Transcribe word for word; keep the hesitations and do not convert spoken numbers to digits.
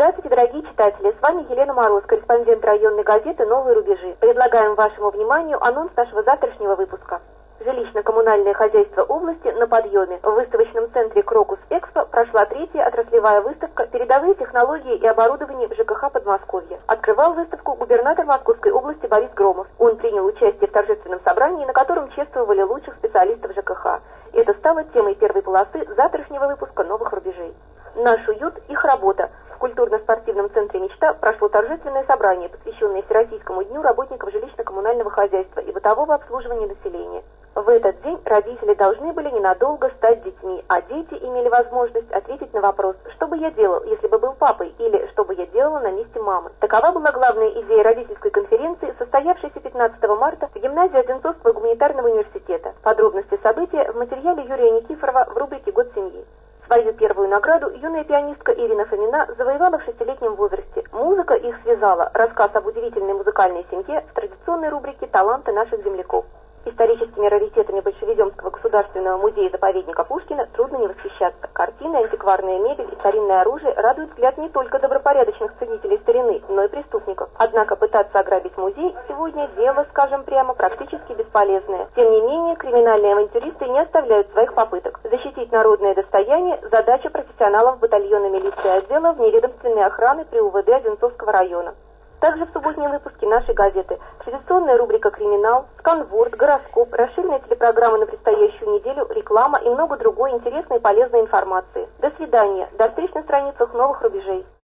Здравствуйте, дорогие читатели! С вами Елена Мороз, корреспондент районной газеты «Новые рубежи». Предлагаем вашему вниманию анонс нашего завтрашнего выпуска. Жилищно-коммунальное хозяйство области на подъеме. В выставочном центре «Крокус Экспо» прошла третья отраслевая выставка «Передовые технологии и оборудование в ЖКХ Подмосковья». Открывал выставку губернатор Московской области Борис Громов. Он принял участие в торжественном собрании, на котором чествовали лучших специалистов ЖКХ. Это стало темой первой полосы завтрашнего выпуска «Новых рубежей». Наш уют – их работа. В культурно-спортивном центре «Мечта» прошло торжественное собрание, посвященное Всероссийскому дню работников жилищно-коммунального хозяйства и бытового обслуживания населения. В этот день родители должны были ненадолго стать детьми, а дети имели возможность ответить на вопрос, что бы я делал, если бы был папой, или что бы я делала на месте мамы. Такова была главная идея родительской конференции, состоявшейся пятнадцатого марта в гимназии Одинцовского гуманитарного университета. Подробности события в материале Юрия Никифорова в рубрике «Год семьи». Свою первую награду юная пианистка Ирина Фомина завоевала в шестилетнем возрасте. Музыка их связала, рассказ об удивительной музыкальной семье в традиционной рубрике «Таланты наших земляков». Историческими раритетами Большевиземского государственного музея-заповедника Пушкина трудно не восхищаться. Картины, антикварная мебель и старинное оружие радуют взгляд не только добропорядочных ценителей старины, но и преступников. Однако пытаться ограбить музей сегодня дело, скажем прямо, практически бесполезное. Тем не менее, криминальные авантюристы не оставляют своих попыток. Защитить народное достояние – задача профессионалов батальона милиции отдела вневедомственной охраны при УВД Одинцовского района. Также в субботнем выпуске нашей газеты традиционная рубрика «Криминал», сканворд, гороскоп, расширенная телепрограмма на предстоящую неделю, реклама и много другой интересной и полезной информации. До свидания. До встречи на страницах «Новых рубежей».